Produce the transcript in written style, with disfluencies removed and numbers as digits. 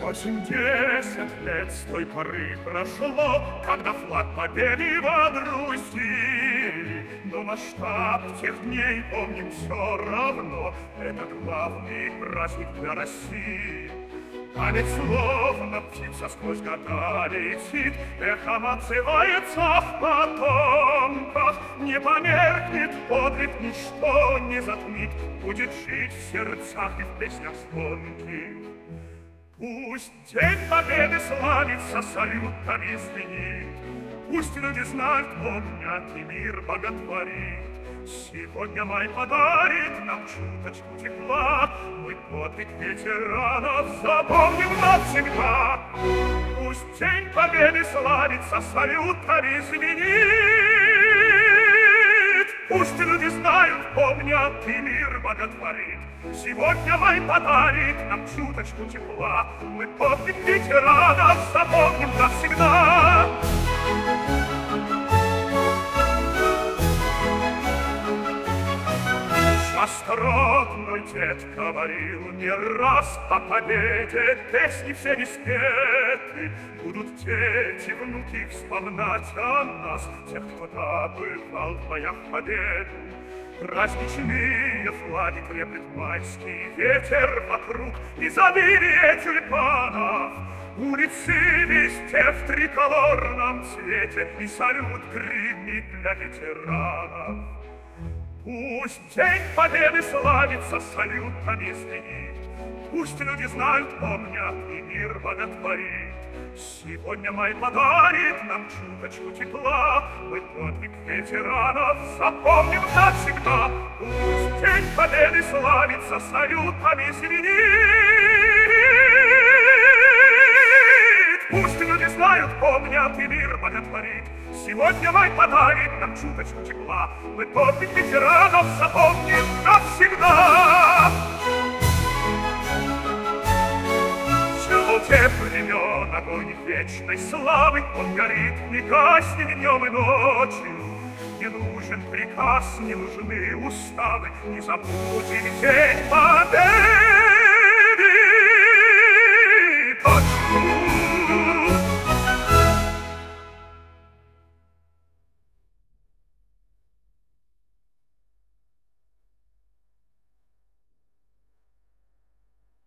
80 лет с той поры прошло, когда флаг победы водрузили. Но масштаб тех дней помним все равно. Это главный праздник для России. Память словно птица сквозь года летит, эхом отзывается в потомках. Не померкнет подвиг, ничто не затмит, будет жить в сердцах и в песнях звонких. Пусть День Победы славится, салютами звенит, пусть люди знают, помнят и мир боготворит. Сегодня май подарит нам чуточку тепла, мы подвиг ветеранов запомним навсегда. Пусть День Победы славится, салютами звенит, пусть люди знают, помнят и мир боготворит. Сегодня май подарит нам чуточку тепла, мы подвиг ветеранов запомним навсегда. Осторожный дед говорил не раз о победе, песни все не спеты. Будут дети, внуки вспоминать о нас, тех, кто добывал в боях победу. Праздничные флаги треплет майский ветер вокруг, изобилие тюльпанов. Улицы везде в триколорном цвете, и салют гремит для ветеранов. Пусть День Победы славится, салютами звенит, пусть люди знают, помнят и мир боготворит. Сегодня май подарит нам чуточку тепла, мы подвиг ветеранов запомним навсегда. Пусть День Победы славится, салютами звенит, пусть люди знают, помнят и мир боготворит. Сегодня май подарит нам чуточку тепла, мы подвиг ветеранов запомним навсегда. В желте времен огонь вечной славы, он горит, не гаснет днем и ночью. Не нужен приказ, не нужны уставы, не забудем День Победы. Точно.